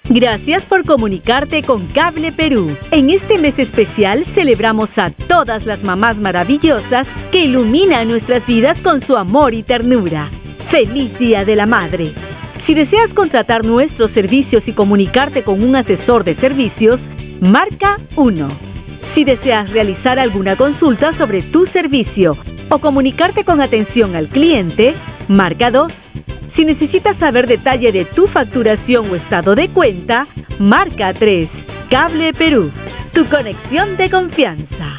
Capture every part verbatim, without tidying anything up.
Gracias por comunicarte con Cable Perú. En este mes especial celebramos a todas las mamás maravillosas que iluminan nuestras vidas con su amor y ternura. ¡Feliz Día de la Madre! Si deseas contratar nuestros servicios y comunicarte con un asesor de servicios, marca uno. Si deseas realizar alguna consulta sobre tu servicio o comunicarte con atención al cliente, marca dos. Si necesitas saber detalle de tu facturación o estado de cuenta, marca tres. Cable Perú, tu conexión de confianza.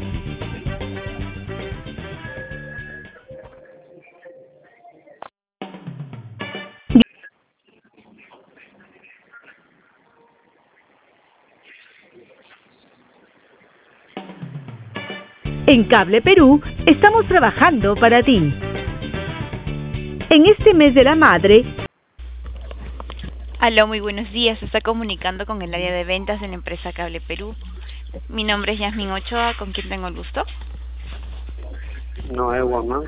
En Cable Perú estamos trabajando para ti. En este mes de la madre... Aló, muy buenos días. Se está comunicando con el área de ventas de la empresa Cable Perú. Mi nombre es Yasmin Ochoa, ¿con quién tengo el gusto? Noé Guamán.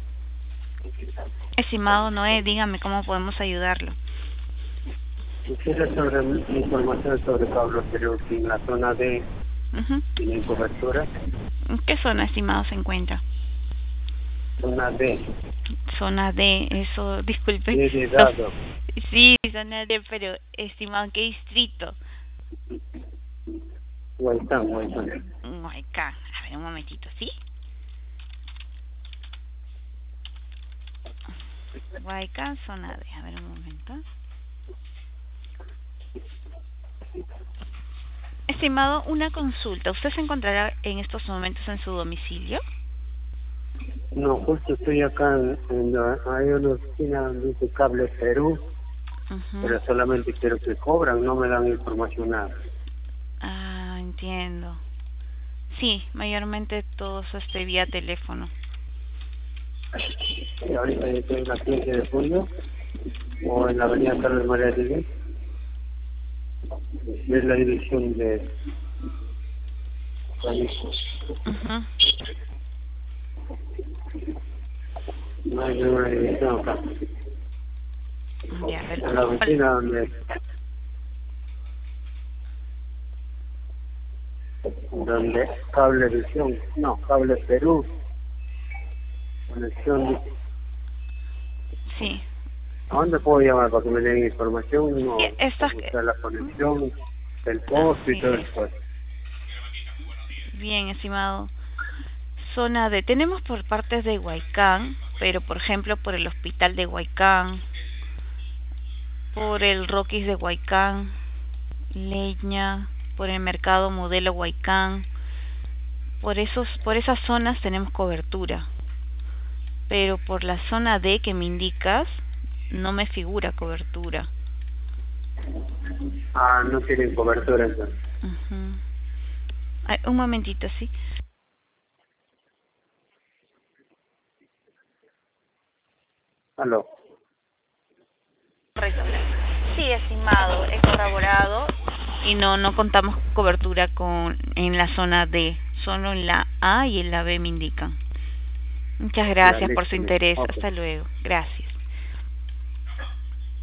Estimado Noé, dígame cómo podemos ayudarlo. Quisiera sobre información sobre Cable Perú en la zona de Uh-huh. ¿Tienen cobertura? ¿En qué zona, estimado, se encuentra? Zona D. Zona D, eso, disculpe. D de dado. Sí, zona D, pero estimado, ¿en qué distrito? Huaycán, Huaycán. Huaycán. A ver, un momentito, ¿sí? Huaycán, zona D. A ver, un momento. Estimado, una consulta. ¿Usted se encontrará en estos momentos en su domicilio? No, justo estoy acá en, en la, hay una oficina donde dice Cable Perú, Uh-huh. pero solamente quiero que cobran, no me dan información nada. Ah, entiendo. Sí, mayormente todo eso esté vía teléfono. Y ahorita yo estoy en la quince de julio, o en la avenida Carlos María Díaz. Es la dirección de Uh-huh. no hay ninguna dirección acá. Ya, a ver, En la oficina donde donde Cable Visión, no, Cable Perú, conexión. sí. ¿A dónde puedo llamar para que me den información? No, Sí, estas- buscar la conexión, el costo y todo eso. Bien, estimado. Zona D. Tenemos por partes de Huaycán, pero por ejemplo por el hospital de Huaycán, por el Rockies de Huaycán, Leña, por el mercado Modelo Huaycán. Por esos, por esas zonas tenemos cobertura. Pero por la zona D que me indicas, no me figura cobertura. Ah, no tienen cobertura entonces. Uh-huh. Ay, un momentito, ¿sí? Aló. Sí, estimado, he corroborado y no no contamos cobertura con en la zona D, solo en la A y en la B me indican. Muchas gracias Ya, por su listo, interés. listo. Hasta luego. Gracias.